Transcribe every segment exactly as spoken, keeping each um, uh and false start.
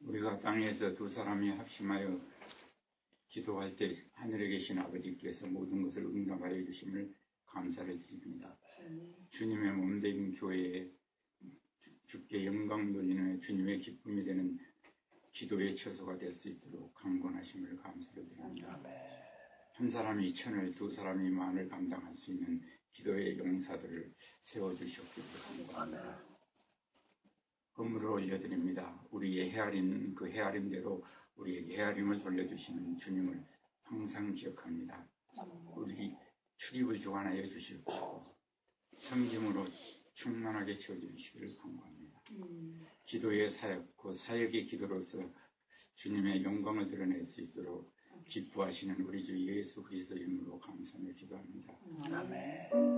우리가 땅에서 두 사람이 합심하여 기도할 때 하늘에 계신 아버지께서 모든 것을 응답하여 주심을 감사를 드립니다. 주님의 몸된 교회에 주께 영광 돌리는 주님의 기쁨이 되는 기도의 처소가 될 수 있도록 강권하심을 감사를 드립니다. 한 사람이 천을, 두 사람이 만을 감당할 수 있는 기도의 용사들을 세워주셨기를 간구합니다. 건물을 올려드립니다. 우리의 헤아림, 그 헤아림대로 우리에게 헤아림을 돌려주시는 주님을 항상 기억합니다. 우리 출입을 주관하여 주실 것이고 성김으로 충만하게 채워주시기를 간구합니다. 기도의 사역, 그 사역의 기도로서 주님의 영광을 드러낼 수 있도록 기뻐하시는 우리 주 예수 그리스도 이름으로 감사하며 기도합니다. 아멘.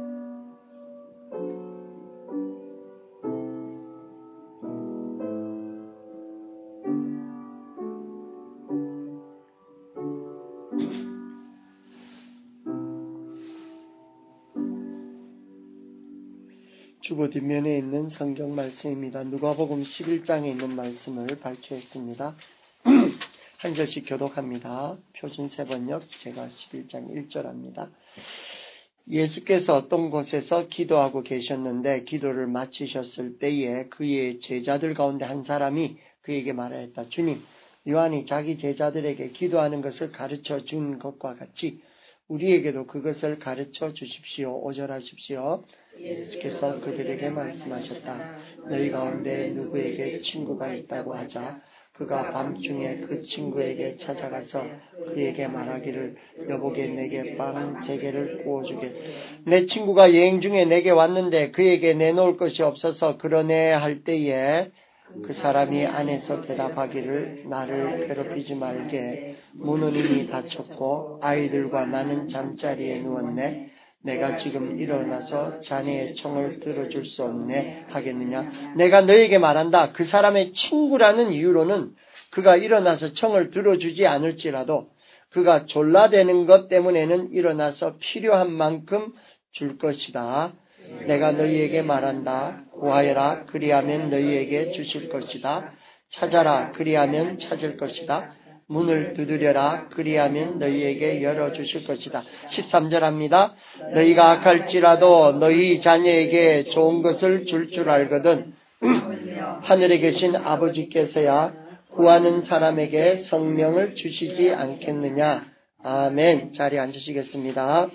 주보 뒷면에 있는 성경 말씀입니다. 누가복음 십일 장에 있는 말씀을 발췌했습니다. 한 절씩 교독합니다. 표준 세번역 제가 십일 장 일 절 합니다. 예수께서 어떤 곳에서 기도하고 계셨는데 기도를 마치셨을 때에 그의 제자들 가운데 한 사람이 그에게 말하였다. 주님, 요한이 자기 제자들에게 기도하는 것을 가르쳐 준 것과 같이 우리에게도 그것을 가르쳐 주십시오. 오절하십시오. 예수께서 그들에게 말씀하셨다. 너희 가운데 누구에게 친구가 있다고 하자. 그가 밤중에 그 친구에게 찾아가서 그에게 말하기를 여보게 내게 빵 세 개를 구워주게. 내 친구가 여행 중에 내게 왔는데 그에게 내놓을 것이 없어서 그러네 할 때에 그 사람이 안에서 대답하기를 나를 괴롭히지 말게. 문은 이미 닫혔고 아이들과 나는 잠자리에 누웠네. 내가 지금 일어나서 자네의 청을 들어줄 수 없네 하겠느냐. 내가 너에게 말한다. 그 사람의 친구라는 이유로는 그가 일어나서 청을 들어주지 않을지라도 그가 졸라대는 것 때문에는 일어나서 필요한 만큼 줄 것이다. 내가 너희에게 말한다. 구하여라. 그리하면 너희에게 주실 것이다. 찾아라. 그리하면 찾을 것이다. 문을 두드려라. 그리하면 너희에게 열어주실 것이다. 십삼 절 합니다. 너희가 악할지라도 너희 자녀에게 좋은 것을 줄 줄 알거든 하늘에 계신 아버지께서야 구하는 사람에게 성령을 주시지 않겠느냐. 아멘. 자리에 앉으시겠습니다.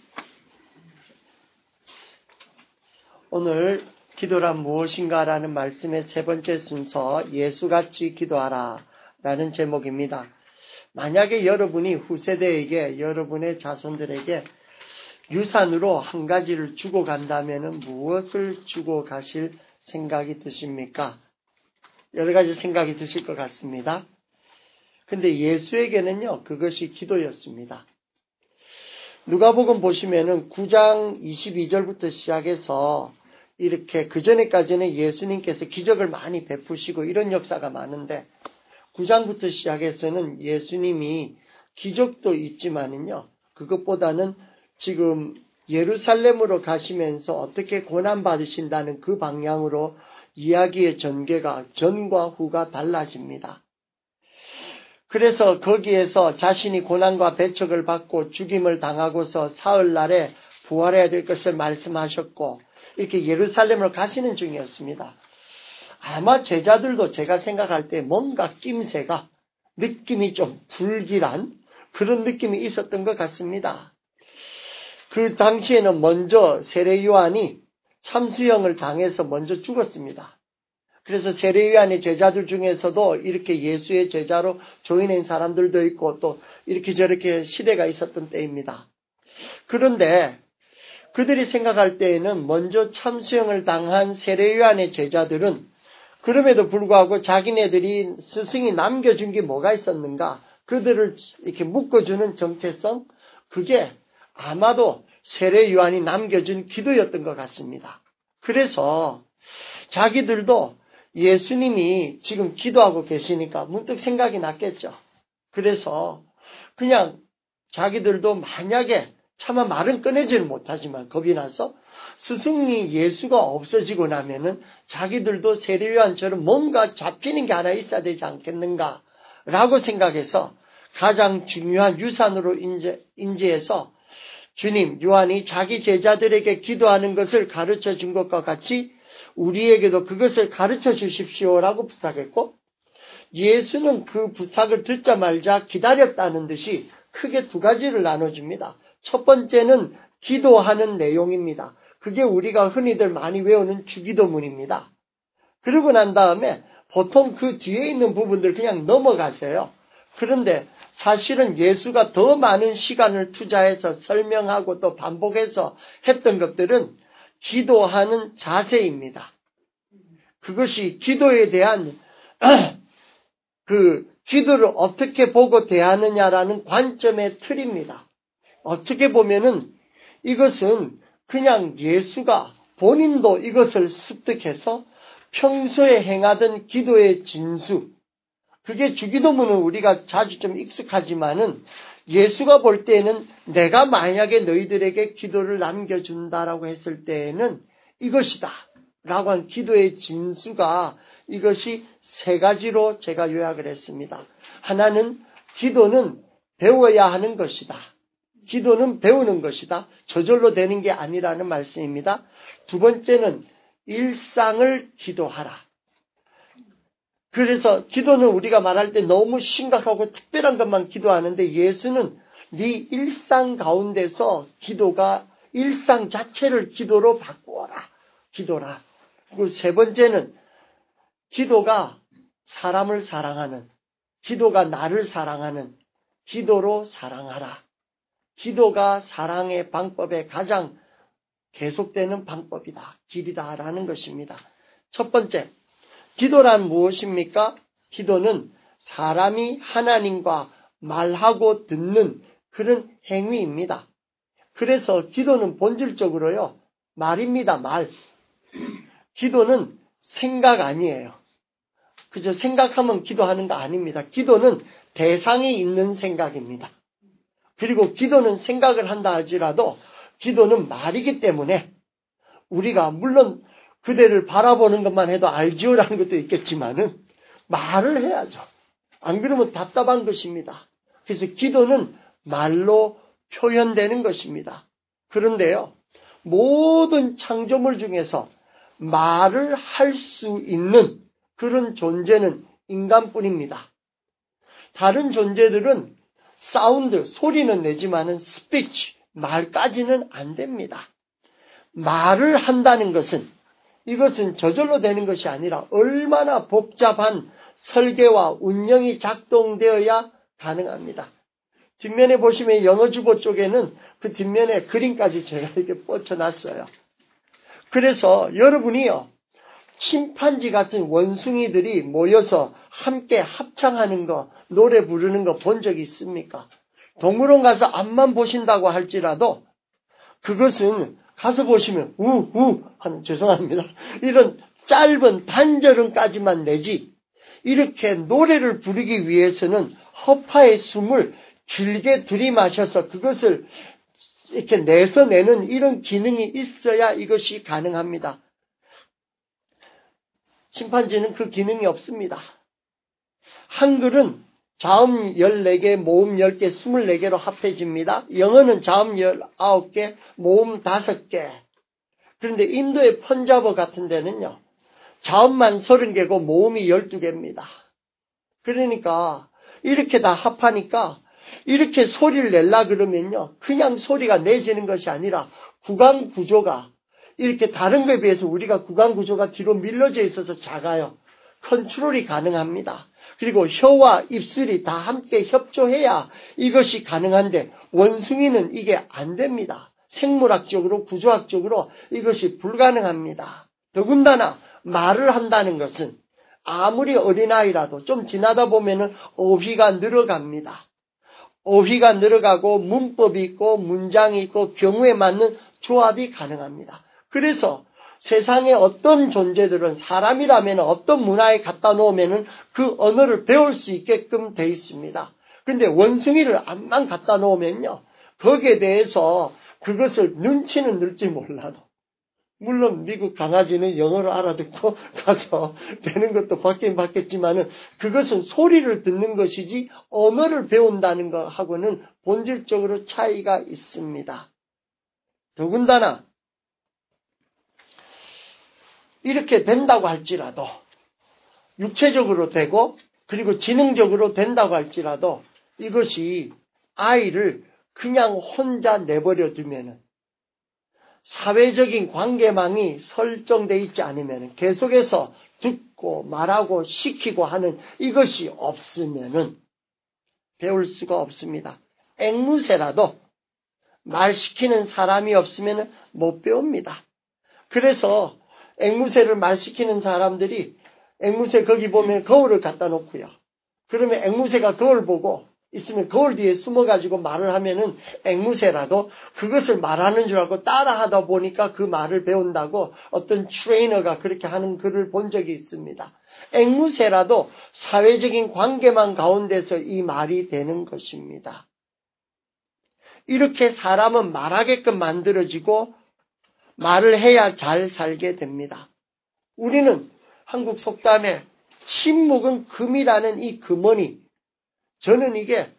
오늘 기도란 무엇인가 라는 말씀의 세 번째 순서 예수같이 기도하라 라는 제목입니다. 만약에 여러분이 후세대에게 여러분의 자손들에게 유산으로 한 가지를 주고 간다면 무엇을 주고 가실 생각이 드십니까? 여러 가지 생각이 드실 것 같습니다. 근데 예수에게는요 그것이 기도였습니다. 누가복음 보시면은 구 장 이십이 절부터 시작해서 이렇게 그전에까지는 예수님께서 기적을 많이 베푸시고 이런 역사가 많은데 구 장부터 시작해서는 예수님이 기적도 있지만은요 그것보다는 지금 예루살렘으로 가시면서 어떻게 고난받으신다는 그 방향으로 이야기의 전개가 전과 후가 달라집니다. 그래서 거기에서 자신이 고난과 배척을 받고 죽임을 당하고서 사흘날에 부활해야 될 것을 말씀하셨고 이렇게 예루살렘으로 가시는 중이었습니다. 아마 제자들도 제가 생각할 때 뭔가 낌새가 느낌이 좀 불길한 그런 느낌이 있었던 것 같습니다. 그 당시에는 먼저 세례 요한이 참수형을 당해서 먼저 죽었습니다. 그래서 세례 요한의 제자들 중에서도 이렇게 예수의 제자로 조인한 사람들도 있고 또 이렇게 저렇게 시대가 있었던 때입니다. 그런데 그들이 생각할 때에는 먼저 참수형을 당한 세례 요한의 제자들은 그럼에도 불구하고 자기네들이 스승이 남겨준 게 뭐가 있었는가? 그들을 이렇게 묶어주는 정체성? 그게 아마도 세례 요한이 남겨준 기도였던 것 같습니다. 그래서 자기들도 예수님이 지금 기도하고 계시니까 문득 생각이 났겠죠. 그래서 그냥 자기들도 만약에 차마 말은 꺼내지는 못하지만 겁이 나서 스승이 예수가 없어지고 나면은 자기들도 세례 요한처럼 뭔가 잡히는 게 하나 있어야 되지 않겠는가 라고 생각해서 가장 중요한 유산으로 인제, 인지해서 주님, 요한이 자기 제자들에게 기도하는 것을 가르쳐 준 것과 같이 우리에게도 그것을 가르쳐 주십시오라고 부탁했고, 예수는 그 부탁을 듣자마자 기다렸다는 듯이 크게 두 가지를 나눠줍니다. 첫 번째는 기도하는 내용입니다. 그게 우리가 흔히들 많이 외우는 주기도문입니다. 그러고 난 다음에 보통 그 뒤에 있는 부분들 그냥 넘어가세요. 그런데 사실은 예수가 더 많은 시간을 투자해서 설명하고 또 반복해서 했던 것들은 기도하는 자세입니다. 그것이 기도에 대한 그 기도를 어떻게 보고 대하느냐라는 관점의 틀입니다. 어떻게 보면은 이것은 그냥 예수가 본인도 이것을 습득해서 평소에 행하던 기도의 진수, 그게 주기도문은 우리가 자주 좀 익숙하지만은 예수가 볼 때에는 내가 만약에 너희들에게 기도를 남겨준다라고 했을 때에는 이것이다 라고 한 기도의 진수가 이것이 세 가지로 제가 요약을 했습니다. 하나는 기도는 배워야 하는 것이다. 기도는 배우는 것이다. 저절로 되는 게 아니라는 말씀입니다. 두 번째는 일상을 기도하라. 그래서 기도는 우리가 말할 때 너무 심각하고 특별한 것만 기도하는데 예수는 네 일상 가운데서 기도가 일상 자체를 기도로 바꾸어라. 기도라. 그리고 세 번째는 기도가 사람을 사랑하는, 기도가 나를 사랑하는 기도로 사랑하라. 기도가 사랑의 방법의 가장 계속되는 방법이다. 길이다라는 것입니다. 첫 번째, 기도란 무엇입니까? 기도는 사람이 하나님과 말하고 듣는 그런 행위입니다. 그래서 기도는 본질적으로요, 말입니다. 말. 기도는 생각 아니에요. 그저 생각하면 기도하는 거 아닙니다. 기도는 대상이 있는 생각입니다. 그리고 기도는 생각을 한다 할지라도 기도는 말이기 때문에 우리가 물론 그대를 바라보는 것만 해도 알지요라는 것도 있겠지만은 말을 해야죠. 안 그러면 답답한 것입니다. 그래서 기도는 말로 표현되는 것입니다. 그런데요, 모든 창조물 중에서 말을 할 수 있는 그런 존재는 인간뿐입니다. 다른 존재들은 사운드, 소리는 내지만은 스피치, 말까지는 안 됩니다. 말을 한다는 것은 이것은 저절로 되는 것이 아니라 얼마나 복잡한 설계와 운영이 작동되어야 가능합니다. 뒷면에 보시면 영어 주보 쪽에는 그 뒷면에 그림까지 제가 이렇게 뻗쳐놨어요. 그래서 여러분이요, 침판지 같은 원숭이들이 모여서 함께 합창하는 거, 노래 부르는 거 본 적 있습니까? 동물원 가서 앞만 보신다고 할지라도 그것은 가서 보시면 우우 하는, 죄송합니다, 이런 짧은 반절음까지만 내지 이렇게 노래를 부르기 위해서는 허파의 숨을 길게 들이마셔서 그것을 이렇게 내서 내는 이런 기능이 있어야 이것이 가능합니다. 침판지는 그 기능이 없습니다. 한글은 자음 열네 개, 모음 열 개, 이십사 개로 합해집니다. 영어는 자음 십구 개, 모음 다섯 개. 그런데 인도의 펀자버 같은 데는요, 자음만 서른 개고 모음이 열두 개입니다. 그러니까 이렇게 다 합하니까 이렇게 소리를 내려 그러면요, 그냥 소리가 내지는 것이 아니라 구강 구조가 이렇게 다른 것에 비해서 우리가 구강 구조가 뒤로 밀려져 있어서 작아요. 컨트롤이 가능합니다. 그리고 혀와 입술이 다 함께 협조해야 이것이 가능한데 원숭이는 이게 안 됩니다. 생물학적으로 구조학적으로 이것이 불가능합니다. 더군다나 말을 한다는 것은 아무리 어린아이라도 좀 지나다 보면은 어휘가 늘어갑니다. 어휘가 늘어가고 문법이 있고 문장이 있고 경우에 맞는 조합이 가능합니다. 그래서 세상의 어떤 존재들은 사람이라면 어떤 문화에 갖다 놓으면 그 언어를 배울 수 있게끔 돼 있습니다. 그런데 원숭이를 암만 갖다 놓으면요, 거기에 대해서 그것을 눈치는 넣을지 몰라도 물론 미국 강아지는 영어를 알아듣고 가서 되는 것도 받긴 받겠지만은 그것은 소리를 듣는 것이지 언어를 배운다는 것하고는 본질적으로 차이가 있습니다. 더군다나 이렇게 된다고 할지라도 육체적으로 되고 그리고 지능적으로 된다고 할지라도 이것이 아이를 그냥 혼자 내버려 두면은 사회적인 관계망이 설정되어 있지 않으면 계속해서 듣고 말하고 시키고 하는 이것이 없으면은 배울 수가 없습니다. 앵무새라도 말 시키는 사람이 없으면 못 배웁니다. 그래서 앵무새를 말 시키는 사람들이 앵무새 거기 보면 거울을 갖다 놓고요. 그러면 앵무새가 거울 보고 있으면 거울 뒤에 숨어가지고 말을 하면은 앵무새라도 그것을 말하는 줄 알고 따라하다 보니까 그 말을 배운다고 어떤 트레이너가 그렇게 하는 글을 본 적이 있습니다. 앵무새라도 사회적인 관계망 가운데서 이 말이 되는 것입니다. 이렇게 사람은 말하게끔 만들어지고 말을 해야 잘 살게 됩니다. 우리는 한국 속담에 침묵은 금이라는 이 금언이 저는 이게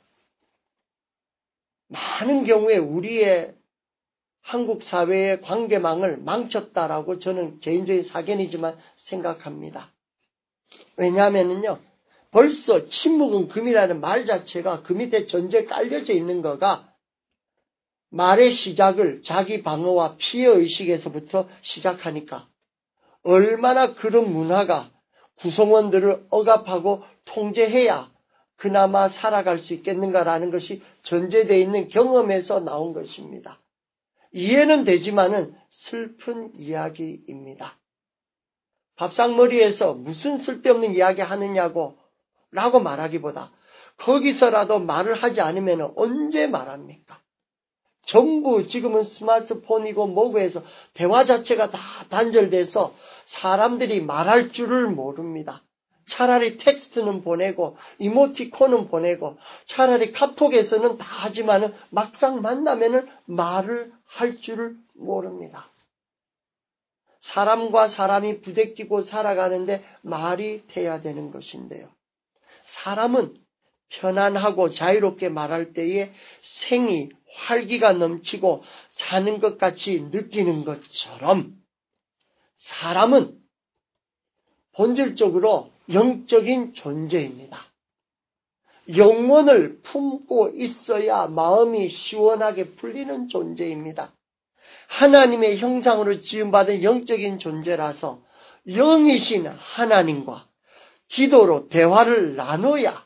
많은 경우에 우리의 한국 사회의 관계망을 망쳤다라고 저는 개인적인 사견이지만 생각합니다. 왜냐하면요, 벌써 침묵은 금이라는 말 자체가 그 밑에 전제 깔려져 있는 거가 말의 시작을 자기 방어와 피해 의식에서부터 시작하니까 얼마나 그런 문화가 구성원들을 억압하고 통제해야 그나마 살아갈 수 있겠는가라는 것이 전제되어 있는 경험에서 나온 것입니다. 이해는 되지만은 슬픈 이야기입니다. 밥상머리에서 무슨 쓸데없는 이야기 하느냐고 라고 말하기보다 거기서라도 말을 하지 않으면 언제 말합니까? 전부 지금은 스마트폰이고 뭐고 해서 대화 자체가 다 단절돼서 사람들이 말할 줄을 모릅니다. 차라리 텍스트는 보내고 이모티콘은 보내고 차라리 카톡에서는 다 하지만은 막상 만나면은 말을 할 줄을 모릅니다. 사람과 사람이 부대끼고 살아가는데 말이 돼야 되는 것인데요. 사람은 편안하고 자유롭게 말할 때에 생이 활기가 넘치고 사는 것 같이 느끼는 것처럼 사람은 본질적으로 영적인 존재입니다. 영혼을 품고 있어야 마음이 시원하게 풀리는 존재입니다. 하나님의 형상으로 지음받은 영적인 존재라서 영이신 하나님과 기도로 대화를 나눠야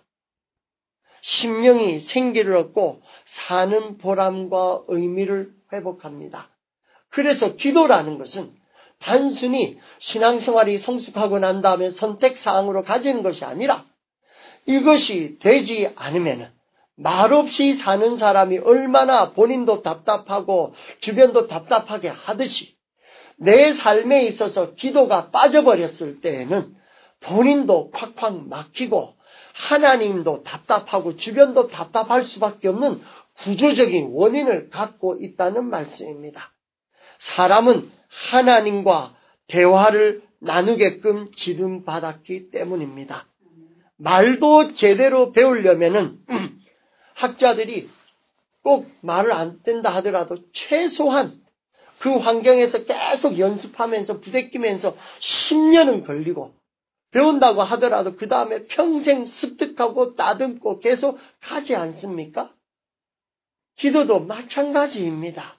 심령이 생기를 얻고 사는 보람과 의미를 회복합니다. 그래서 기도라는 것은 단순히 신앙생활이 성숙하고 난 다음에 선택사항으로 가지는 것이 아니라 이것이 되지 않으면 말없이 사는 사람이 얼마나 본인도 답답하고 주변도 답답하게 하듯이 내 삶에 있어서 기도가 빠져버렸을 때에는 본인도 콱콱 막히고 하나님도 답답하고 주변도 답답할 수밖에 없는 구조적인 원인을 갖고 있다는 말씀입니다. 사람은 하나님과 대화를 나누게끔 지름받았기 때문입니다. 말도 제대로 배우려면은 학자들이 꼭 말을 안 뗀다 하더라도 최소한 그 환경에서 계속 연습하면서 부대끼면서 십 년은 걸리고 배운다고 하더라도 그 다음에 평생 습득하고 따듬고 계속 가지 않습니까? 기도도 마찬가지입니다.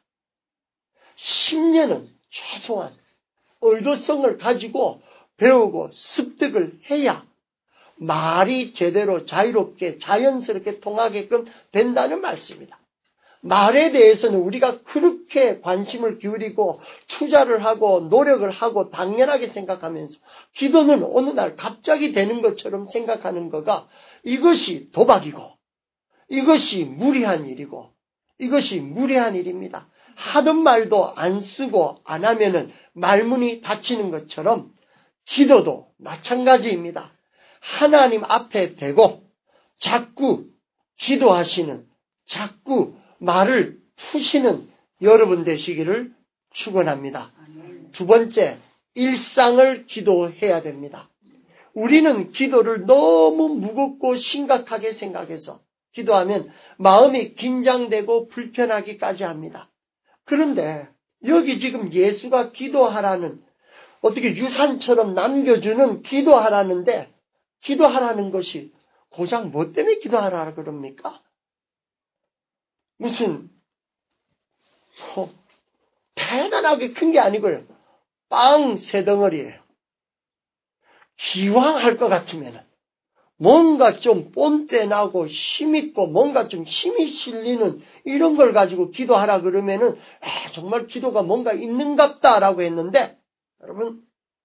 십 년은 최소한 의도성을 가지고 배우고 습득을 해야 말이 제대로 자유롭게 자연스럽게 통하게끔 된다는 말씀입니다. 말에 대해서는 우리가 그렇게 관심을 기울이고 투자를 하고 노력을 하고 당연하게 생각하면서 기도는 어느 날 갑자기 되는 것처럼 생각하는 거가 이것이 도박이고 이것이 무리한 일이고 이것이 무리한 일입니다. 하던 말도 안 쓰고 안 하면은 말문이 닫히는 것처럼 기도도 마찬가지입니다. 하나님 앞에 대고 자꾸 기도하시는 자꾸 말을 푸시는 여러분 되시기를 축원합니다. 두 번째, 일상을 기도해야 됩니다. 우리는 기도를 너무 무겁고 심각하게 생각해서 기도하면 마음이 긴장되고 불편하기까지 합니다. 그런데 여기 지금 예수가 기도하라는, 어떻게 유산처럼 남겨주는 기도하라는데, 기도하라는 것이 고작 뭐 때문에 기도하라 그럽니까? 무슨 뭐 대단하게 큰 게 아니고요. 빵 세 덩어리예요. 기왕 할 것 같으면 뭔가 좀 뽐때 나고 힘있고 뭔가 좀 힘이 실리는 이런 걸 가지고 기도하라 그러면은 아, 정말 기도가 뭔가 있는갑다라고 했는데, 여러분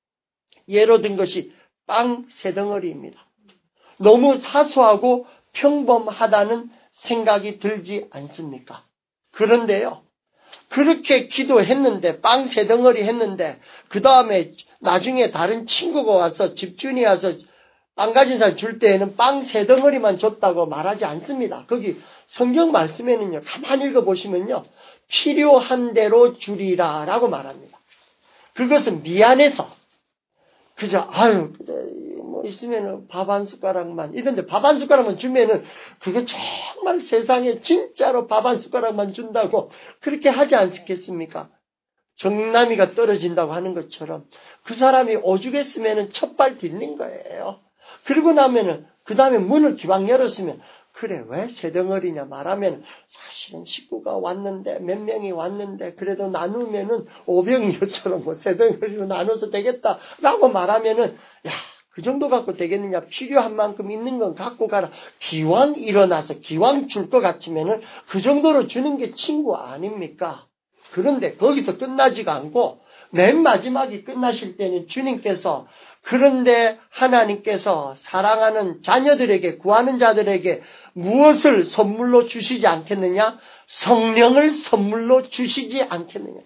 예로 든 것이 빵 세 덩어리입니다. 너무 사소하고 평범하다는 생각이 들지 않습니까? 그런데요, 그렇게 기도했는데, 빵 세 덩어리 했는데, 그 다음에 나중에 다른 친구가 와서, 집주인이 와서 빵 가진 사람 줄 때에는 빵 세 덩어리만 줬다고 말하지 않습니다. 거기 성경 말씀에는요, 가만히 읽어보시면요, 필요한 대로 주리라 라고 말합니다. 그것은 미안해서, 그저, 아유, 그저, 뭐, 있으면은 밥 한 숟가락만, 이런데 밥 한 숟가락만 주면은, 그거 정말 세상에 진짜로 밥 한 숟가락만 준다고 그렇게 하지 않겠습니까? 정남이가 떨어진다고 하는 것처럼, 그 사람이 오죽했으면은 첫발 딛는 거예요. 그리고 나면은, 그 다음에 문을 기왕 열었으면, 그래, 왜 세 덩어리냐 말하면, 사실은 식구가 왔는데, 몇 명이 왔는데, 그래도 나누면은 오병이어처럼 뭐 세 덩어리로 나눠서 되겠다라고 말하면은, 야, 그 정도 갖고 되겠느냐, 필요한 만큼 있는 건 갖고 가라. 기왕 일어나서 기왕 줄 것 같으면은 그 정도로 주는 게 친구 아닙니까? 그런데 거기서 끝나지가 않고, 맨 마지막이 끝나실 때는 주님께서, 그런데 하나님께서 사랑하는 자녀들에게, 구하는 자들에게 무엇을 선물로 주시지 않겠느냐? 성령을 선물로 주시지 않겠느냐?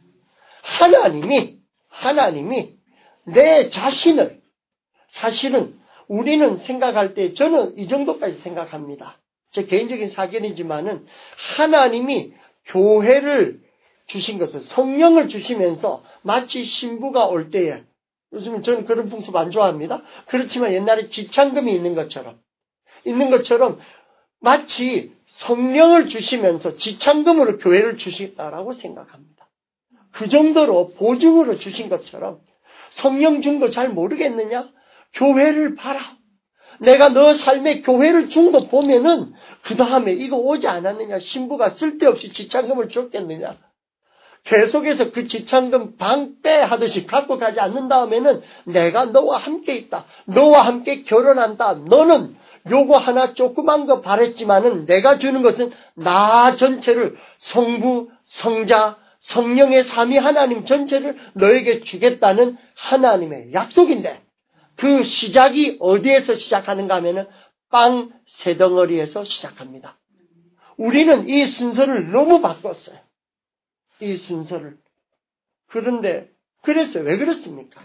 하나님이, 하나님이 내 자신을, 사실은 우리는 생각할 때, 저는 이 정도까지 생각합니다. 제 개인적인 사견이지만은, 하나님이 교회를 주신 것을, 성령을 주시면서 마치 신부가 올 때에, 요즘은 저는 그런 풍습 안 좋아합니다. 그렇지만 옛날에 지창금이 있는 것처럼, 있는 것처럼 마치 성령을 주시면서 지창금으로 교회를 주시다라고 생각합니다. 그 정도로 보증으로 주신 것처럼, 성령 준 거 잘 모르겠느냐? 교회를 봐라. 내가 너 삶에 교회를 준 거 보면은 그 다음에 이거 오지 않았느냐? 신부가 쓸데없이 지창금을 줬겠느냐? 계속해서 그 지창금 방빼 하듯이 갖고 가지 않는 다음에는 내가 너와 함께 있다. 너와 함께 결혼한다. 너는 요거 하나 조그만 거 바랬지만은 내가 주는 것은 나 전체를, 성부, 성자, 성령의 삼위 하나님 전체를 너에게 주겠다는 하나님의 약속인데, 그 시작이 어디에서 시작하는가 하면은 빵 세 덩어리에서 시작합니다. 우리는 이 순서를 너무 바꿨어요. 이 순서를. 그런데 그랬어요. 왜 그렇습니까?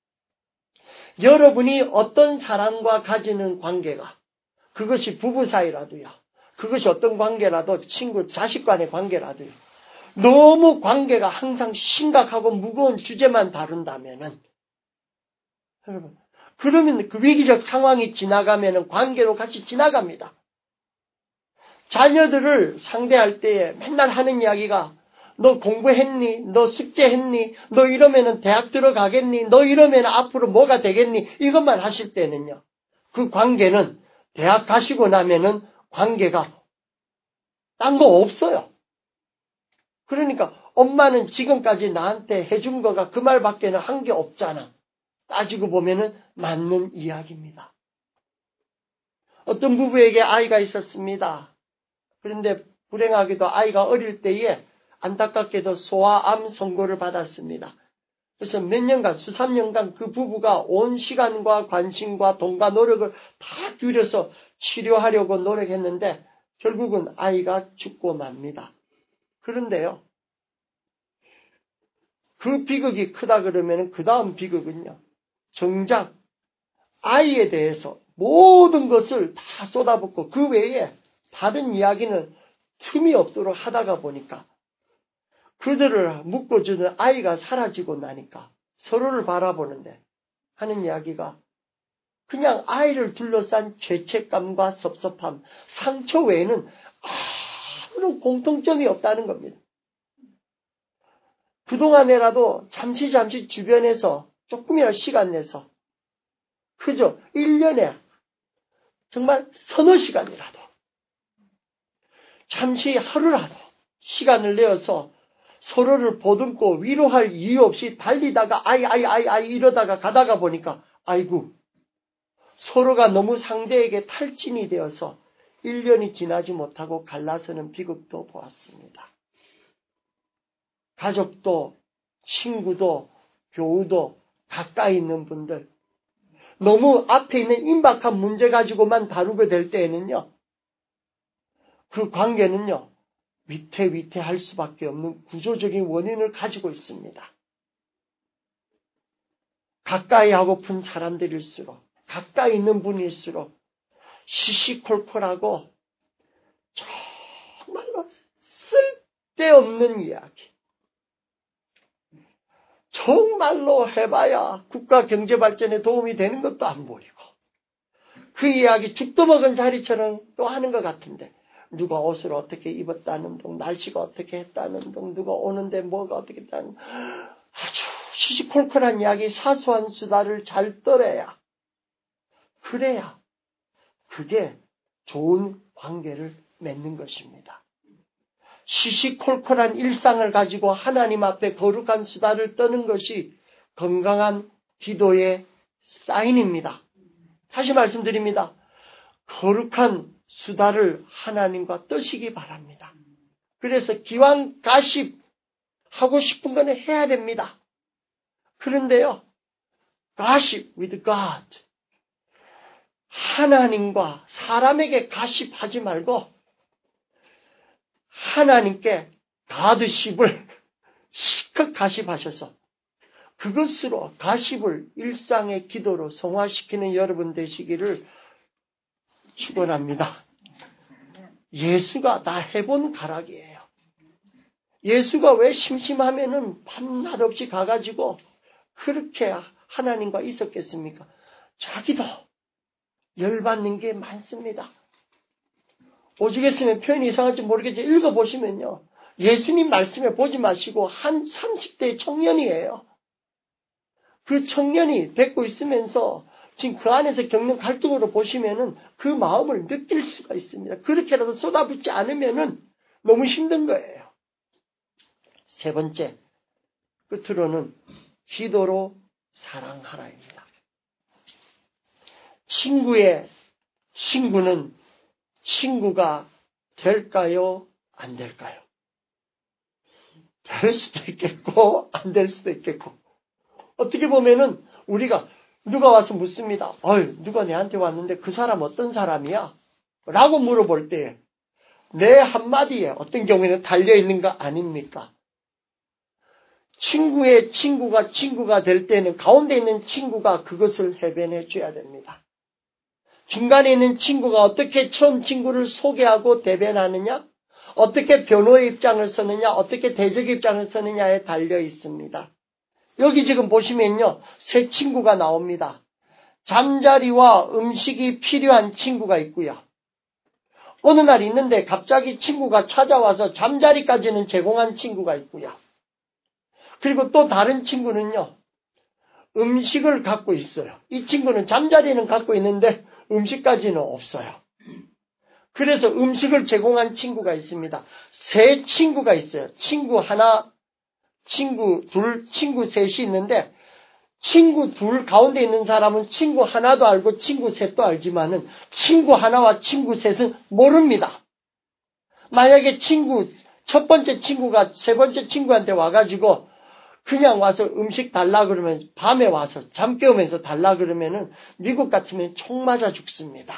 여러분이 어떤 사람과 가지는 관계가, 그것이 부부 사이라도요, 그것이 어떤 관계라도, 친구, 자식 간의 관계라도요, 너무 관계가 항상 심각하고 무거운 주제만 다룬다면은, 여러분, 그러면 그 위기적 상황이 지나가면은 관계로 같이 지나갑니다. 자녀들을 상대할 때에 맨날 하는 이야기가, 너 공부했니? 너 숙제했니? 너 이러면은 대학 들어가겠니? 너 이러면 앞으로 뭐가 되겠니? 이것만 하실 때는요, 그 관계는 대학 가시고 나면은 관계가 딴 거 없어요. 그러니까 엄마는 지금까지 나한테 해준 거가 그 말밖에는 한 게 없잖아. 따지고 보면은 맞는 이야기입니다. 어떤 부부에게 아이가 있었습니다. 그런데 불행하게도 아이가 어릴 때에 안타깝게도 소아암 선고를 받았습니다. 그래서 몇 년간, 수삼 년간 그 부부가 온 시간과 관심과 돈과 노력을 다 기울여서 치료하려고 노력했는데 결국은 아이가 죽고 맙니다. 그런데요, 그 비극이 크다 그러면 그 다음 비극은요, 정작 아이에 대해서 모든 것을 다 쏟아붓고 그 외에 다른 이야기는 틈이 없도록 하다가 보니까 그들을 묶어주는 아이가 사라지고 나니까 서로를 바라보는데 하는 이야기가 그냥 아이를 둘러싼 죄책감과 섭섭함, 상처 외에는 아무런 공통점이 없다는 겁니다. 그동안에라도 잠시 잠시 주변에서 조금이라도 시간 내서 그저 일 년에 정말 서너 시간이라도 잠시 하루라도 시간을 내어서 서로를 보듬고 위로할 이유 없이 달리다가 아이 아이 아이 아이 이러다가 가다가 보니까 아이고 서로가 너무 상대에게 탈진이 되어서 일 년이 지나지 못하고 갈라서는 비극도 보았습니다. 가족도 친구도 교우도 가까이 있는 분들 너무 앞에 있는 임박한 문제 가지고만 다루게 될 때에는요. 그 관계는요. 위태위태할 수밖에 없는 구조적인 원인을 가지고 있습니다. 가까이 하고픈 사람들일수록 가까이 있는 분일수록 시시콜콜하고 정말로 쓸데없는 이야기. 정말로 해봐야 국가 경제발전에 도움이 되는 것도 안 보이고 그 이야기 죽도 먹은 자리처럼 또 하는 것 같은데 누가 옷을 어떻게 입었다는 둥, 날씨가 어떻게 했다는 둥, 누가 오는데 뭐가 어떻게 했다는 아주 시시콜콜한 이야기, 사소한 수다를 잘 떨어야 그래야 그게 좋은 관계를 맺는 것입니다. 시시콜콜한 일상을 가지고 하나님 앞에 거룩한 수다를 떠는 것이 건강한 기도의 사인입니다. 다시 말씀드립니다. 거룩한 수다를 하나님과 떠시기 바랍니다. 그래서 기왕 가십 하고 싶은 거는 해야 됩니다. 그런데요. 가십 with God. 하나님과 사람에게 가십하지 말고 하나님께 가드십을 실컷 가십하셔서 그것으로 가십을 일상의 기도로 성화시키는 여러분 되시기를 축원합니다. 예수가 다 해본 가락이에요. 예수가 왜 심심하면은 밤낮 없이 가가지고 그렇게 하나님과 있었겠습니까? 자기도 열받는 게 많습니다. 오죽했으면 표현이 이상할지 모르겠지만 읽어보시면요. 예수님 말씀에 보지 마시고 한 삼십 대 청년이에요. 그 청년이 데리고 있으면서 지금 그 안에서 겪는 갈등으로 보시면은 그 마음을 느낄 수가 있습니다. 그렇게라도 쏟아붓지 않으면은 너무 힘든 거예요. 세 번째, 끝으로는 기도로 사랑하라입니다. 친구의 친구는 친구가 될까요? 안 될까요? 될 수도 있겠고 안 될 수도 있겠고 어떻게 보면은 우리가 누가 와서 묻습니다. 어이, 누가 내한테 왔는데 그 사람 어떤 사람이야? 라고 물어볼 때 내 한마디에 어떤 경우에는 달려있는 거 아닙니까? 친구의 친구가 친구가 될 때는 가운데 있는 친구가 그것을 해변해 줘야 됩니다. 중간에 있는 친구가 어떻게 처음 친구를 소개하고 대변하느냐? 어떻게 변호의 입장을 서느냐? 어떻게 대적의 입장을 서느냐에 달려 있습니다. 여기 지금 보시면요. 세 친구가 나옵니다. 잠자리와 음식이 필요한 친구가 있고요. 어느 날 있는데 갑자기 친구가 찾아와서 잠자리까지는 제공한 친구가 있고요. 그리고 또 다른 친구는요. 음식을 갖고 있어요. 이 친구는 잠자리는 갖고 있는데 음식까지는 없어요. 그래서 음식을 제공한 친구가 있습니다. 세 친구가 있어요. 친구 하나, 친구 둘, 친구 셋이 있는데 친구 둘 가운데 있는 사람은 친구 하나도 알고 친구 셋도 알지만은 친구 하나와 친구 셋은 모릅니다. 만약에 친구 첫 번째 친구가 세 번째 친구한테 와가지고 그냥 와서 음식 달라 그러면 밤에 와서 잠 깨우면서 달라 그러면은 미국 같으면 총 맞아 죽습니다.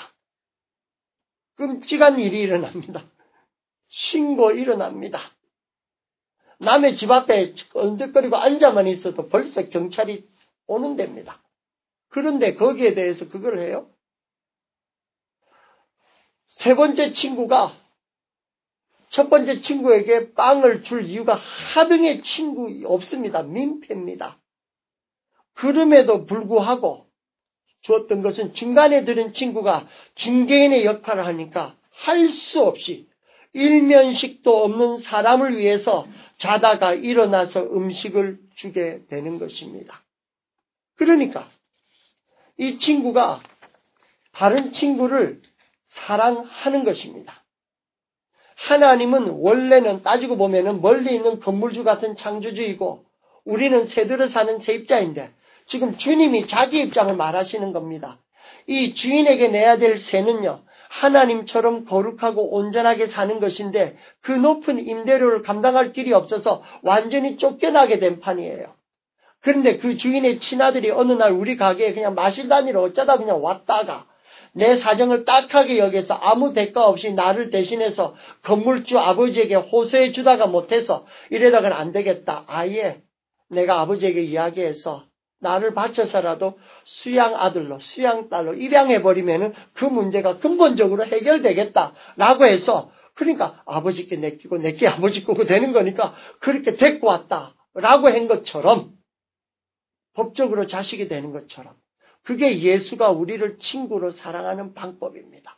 끔찍한 일이 일어납니다. 신고 일어납니다. 남의 집 앞에 언덕거리고 앉아만 있어도 벌써 경찰이 오는 데입니다. 그런데 거기에 대해서 그걸 해요? 세 번째 친구가 첫 번째 친구에게 빵을 줄 이유가 하등의 친구 없습니다. 민폐입니다. 그럼에도 불구하고 주었던 것은 중간에 들은 친구가 중개인의 역할을 하니까 할 수 없이 일면식도 없는 사람을 위해서 자다가 일어나서 음식을 주게 되는 것입니다. 그러니까 이 친구가 다른 친구를 사랑하는 것입니다. 하나님은 원래는 따지고 보면은 멀리 있는 건물주 같은 창조주이고 우리는 새들을 사는 세입자인데 지금 주님이 자기 입장을 말하시는 겁니다. 이 주인에게 내야 될 세는요. 하나님처럼 거룩하고 온전하게 사는 것인데 그 높은 임대료를 감당할 길이 없어서 완전히 쫓겨나게 된 판이에요. 그런데 그 주인의 친아들이 어느 날 우리 가게에 그냥 마실다니로 어쩌다 그냥 왔다가 내 사정을 딱하게 여겨서 아무 대가 없이 나를 대신해서 건물주 아버지에게 호소해 주다가 못해서 이래다가는 안 되겠다. 아예 내가 아버지에게 이야기해서 나를 바쳐서라도 수양 아들로 수양 딸로 입양해버리면 그 문제가 근본적으로 해결되겠다라고 해서 그러니까 아버지께 내끼고 내끼 아버지 거고 되는 거니까 그렇게 데리고 왔다라고 한 것처럼 법적으로 자식이 되는 것처럼 그게 예수가 우리를 친구로 사랑하는 방법입니다.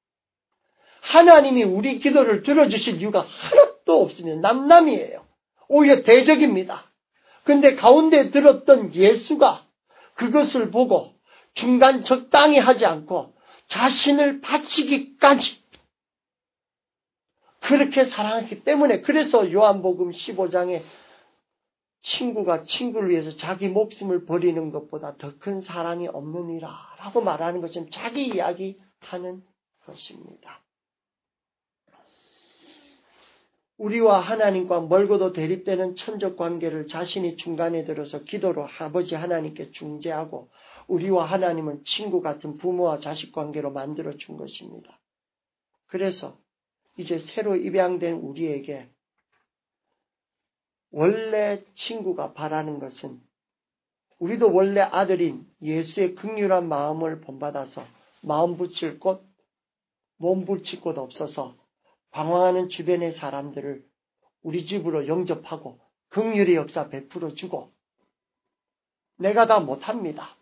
하나님이 우리 기도를 들어주실 이유가 하나도 없으면 남남이에요. 오히려 대적입니다. 그런데 가운데 들었던 예수가 그것을 보고 중간 적당히 하지 않고 자신을 바치기까지 그렇게 사랑했기 때문에 그래서 요한복음 십오 장에 친구가 친구를 위해서 자기 목숨을 버리는 것보다 더 큰 사랑이 없느니라 라고 말하는 것은 자기 이야기하는 것입니다. 우리와 하나님과 멀고도 대립되는 천적 관계를 자신이 중간에 들어서 기도로 아버지 하나님께 중재하고 우리와 하나님은 친구 같은 부모와 자식 관계로 만들어 준 것입니다. 그래서 이제 새로 입양된 우리에게 원래 친구가 바라는 것은 우리도 원래 아들인 예수의 긍휼한 마음을 본받아서 마음 붙일 곳, 몸 붙일 곳 없어서 방황하는 주변의 사람들을 우리 집으로 영접하고 긍휼의 역사 베풀어 주고 내가 다 못합니다.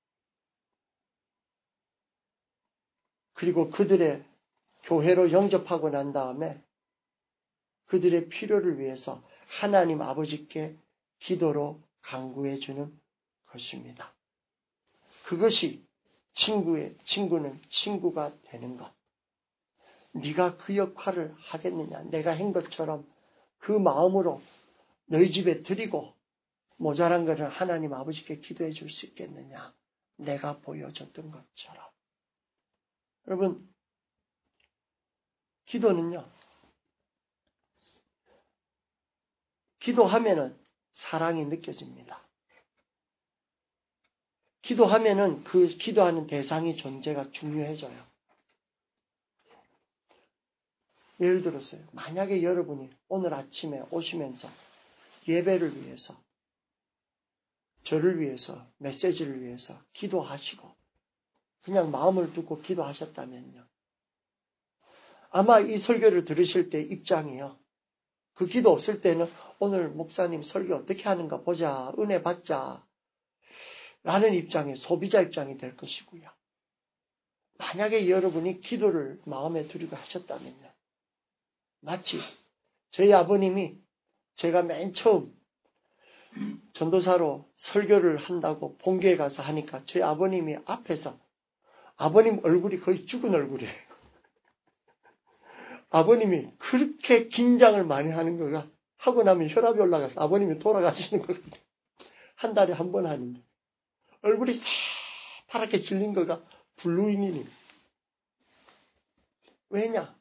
그리고 그들의 교회로 영접하고 난 다음에 그들의 필요를 위해서 하나님 아버지께 기도로 간구해 주는 것입니다. 그것이 친구의 친구는 친구가 되는 것. 네가 그 역할을 하겠느냐. 내가 한 것처럼 그 마음으로 너희 집에 드리고 모자란 것을 하나님 아버지께 기도해 줄 수 있겠느냐. 내가 보여줬던 것처럼. 여러분, 기도는요. 기도하면은 사랑이 느껴집니다. 기도하면은 그 기도하는 대상이 존재가 중요해져요. 예를 들었어요. 만약에 여러분이 오늘 아침에 오시면서 예배를 위해서, 저를 위해서, 메시지를 위해서 기도하시고 그냥 마음을 두고 기도하셨다면요. 아마 이 설교를 들으실 때 입장이요. 그 기도 없을 때는 오늘 목사님 설교 어떻게 하는가 보자, 은혜 받자 라는 입장이 소비자 입장이 될 것이고요. 만약에 여러분이 기도를 마음에 두리고 하셨다면요. 마치 저희 아버님이 제가 맨 처음 전도사로 설교를 한다고 본교에 가서 하니까 저희 아버님이 앞에서 아버님 얼굴이 거의 죽은 얼굴이에요. 아버님이 그렇게 긴장을 많이 하는 거가 하고 나면 혈압이 올라가서 아버님이 돌아가시는 거거든요. 한 달에 한 번 하는데 얼굴이 새파랗게 질린 거가 블루인이니. 왜냐?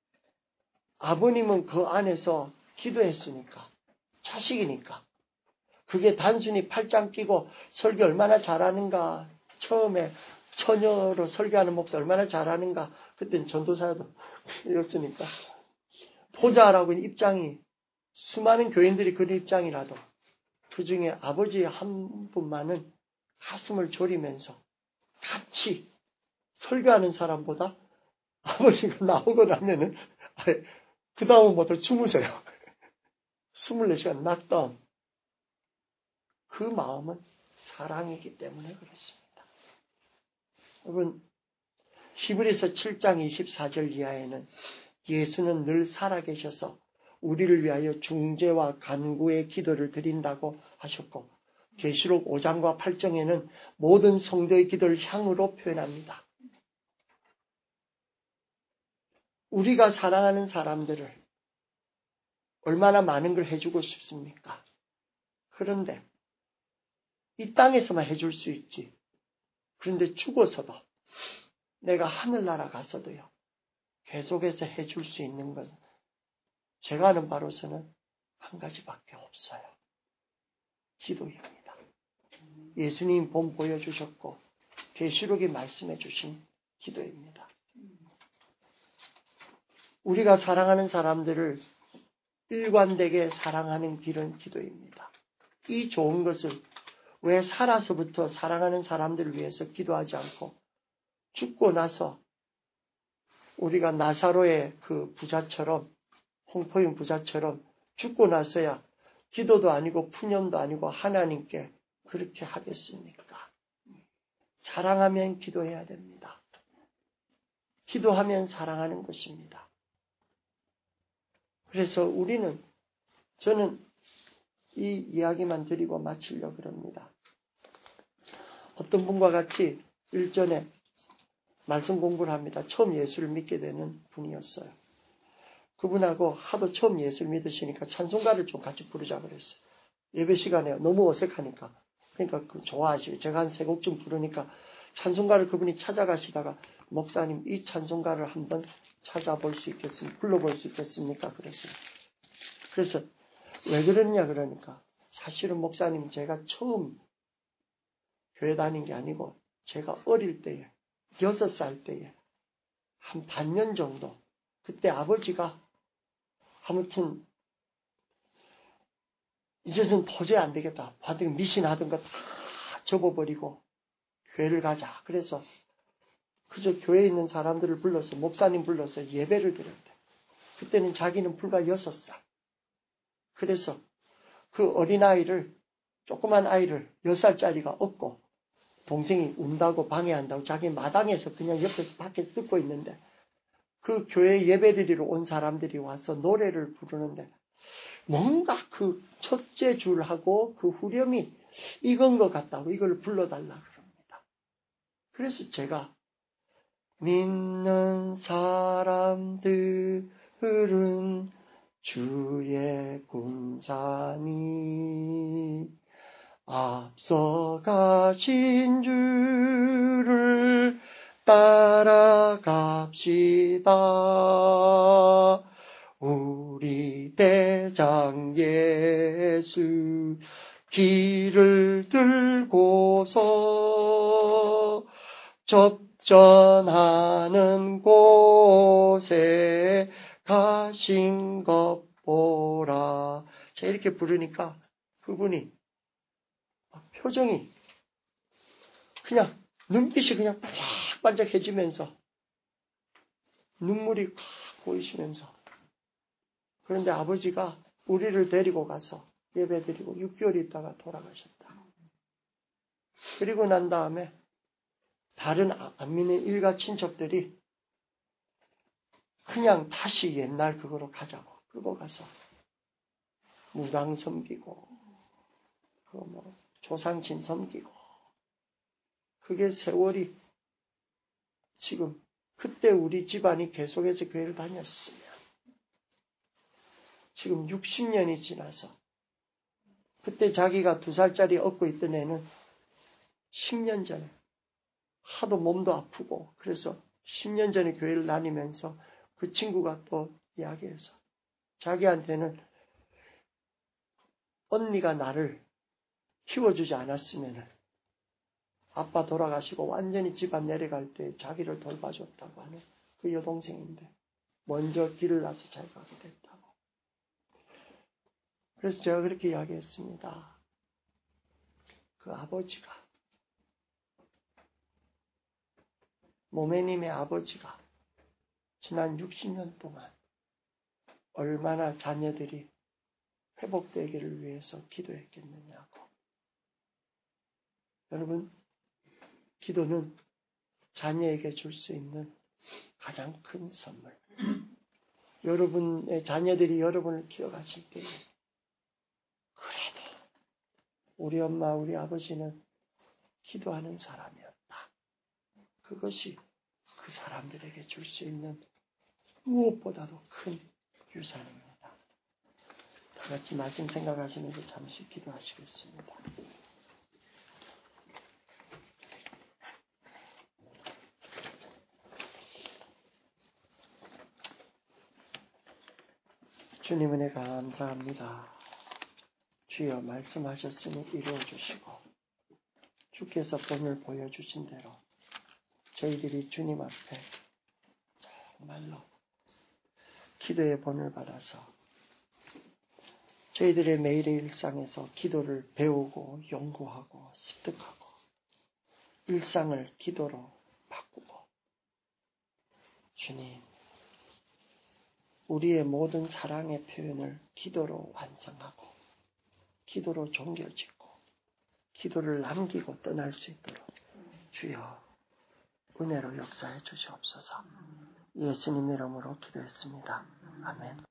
아버님은 그 안에서 기도했으니까. 자식이니까. 그게 단순히 팔짱 끼고 설교 얼마나 잘하는가. 처음에 처녀로 설교하는 목사 얼마나 잘하는가. 그때는 전도사도 이렇으니까. 보자라고 입장이 수많은 교인들이 그런 입장이라도 그 중에 아버지 한 분만은 가슴을 졸이면서 같이 설교하는 사람보다 아버지가 나오고 나면은 그 다음은 모두 주무세요. 이십사 시간 낙다운. 그 마음은 사랑이기 때문에 그렇습니다. 여러분, 히브리서 칠 장 이십사 절 이하에는 예수는 늘 살아계셔서 우리를 위하여 중재와 간구의 기도를 드린다고 하셨고, 계시록 오 장과 팔 장에는 모든 성도의 기도를 향으로 표현합니다. 우리가 사랑하는 사람들을 얼마나 많은 걸 해주고 싶습니까? 그런데 이 땅에서만 해줄 수 있지. 그런데 죽어서도 내가 하늘나라 가서도요. 계속해서 해줄 수 있는 것은 제가 아는 바로서는 한 가지밖에 없어요. 기도입니다. 예수님 본 보여주셨고 계시록이 말씀해 주신 기도입니다. 우리가 사랑하는 사람들을 일관되게 사랑하는 길은 기도입니다. 이 좋은 것을 왜 살아서부터 사랑하는 사람들을 위해서 기도하지 않고 죽고 나서 우리가 나사로의 그 부자처럼 홍포인 부자처럼 죽고 나서야 기도도 아니고 푸념도 아니고 하나님께 그렇게 하겠습니까? 사랑하면 기도해야 됩니다. 기도하면 사랑하는 것입니다. 그래서 우리는 저는 이 이야기만 드리고 마치려고 합니다. 어떤 분과 같이 일전에 말씀 공부를 합니다. 처음 예수를 믿게 되는 분이었어요. 그분하고 하도 처음 예수를 믿으시니까 찬송가를 좀 같이 부르자 그랬어요. 예배 시간에 너무 어색하니까. 그러니까 그 좋아하시고 제가 한 세 곡쯤 부르니까 찬송가를 그분이 찾아가시다가 목사님 이 찬송가를 한번 찾아볼 수 있겠습니까? 불러볼 수 있겠습니까? 그랬어요. 그래서 왜 그러느냐 그러니까 사실은 목사님 제가 처음 교회 다닌 게 아니고 제가 어릴 때에 여섯 살 때에 한 반년 정도 그때 아버지가 아무튼 이제는 도저히 안 되겠다. 받은 미신하던 거 다 접어버리고 교회를 가자. 그래서 그저 교회에 있는 사람들을 불러서 목사님 불러서 예배를 드렸대. 그때는 자기는 불과 여섯 살. 그래서 그 어린아이를 조그만 아이를 여섯 살짜리가 업고 동생이 운다고 방해한다고 자기 마당에서 그냥 옆에서 밖에서 듣고 있는데 그 교회 예배드리러 온 사람들이 와서 노래를 부르는데 뭔가 그 첫째 줄하고 그 후렴이 익은 것 같다고 이걸 불러달라 그럽니다. 그래서 제가 믿는 사람들은 주의 군사니 앞서가신 주를 따라갑시다. 우리 대장 예수 길을 들고서 접전하는 곳에 가신 것 보라. 제가 이렇게 부르니까 그분이 표정이 그냥 눈빛이 그냥 반짝반짝해지면서 눈물이 콱 보이시면서 그런데 아버지가 우리를 데리고 가서 예배드리고 육 개월 있다가 돌아가셨다. 그리고 난 다음에 다른 안 믿는 일가 친척들이 그냥 다시 옛날 그거로 가자고 끌고 가서 무당 섬기고 그 뭐 조상신 섬기고 그게 세월이 지금 그때 우리 집안이 계속해서 교회를 다녔으면 지금 육십 년이 지나서 그때 자기가 두 살짜리 업고 있던 애는 십 년 전에 하도 몸도 아프고 그래서 십 년 전에 교회를 다니면서 그 친구가 또 이야기해서 자기한테는 언니가 나를 키워주지 않았으면 아빠 돌아가시고 완전히 집안 내려갈 때 자기를 돌봐줬다고 하는 그 여동생인데 먼저 길을 나서 잘 가게 됐다고. 그래서 제가 그렇게 이야기했습니다. 그 아버지가 모매님의 아버지가 지난 육십 년 동안 얼마나 자녀들이 회복되기를 위해서 기도했겠느냐고. 여러분, 기도는 자녀에게 줄 수 있는 가장 큰 선물. 여러분의 자녀들이 여러분을 기억하실 때에 그래도 우리 엄마, 우리 아버지는 기도하는 사람이었다. 그것이 그 사람들에게 줄 수 있는 무엇보다도 큰 유산입니다. 다 같이 말씀 생각하시면서 잠시 기도하시겠습니다. 주님 은혜 감사합니다. 주여 말씀하셨으니 이루어 주시고 주께서 본을 보여주신 대로 저희들이 주님 앞에 정말로 기도의 본을 받아서 저희들의 매일의 일상에서 기도를 배우고 연구하고 습득하고 일상을 기도로 바꾸고 주님 우리의 모든 사랑의 표현을 기도로 완성하고 기도로 종결짓고 기도를 남기고 떠날 수 있도록 주여 은혜로 역사해 주시옵소서. 예수님 이름으로 기도했습니다. 아멘.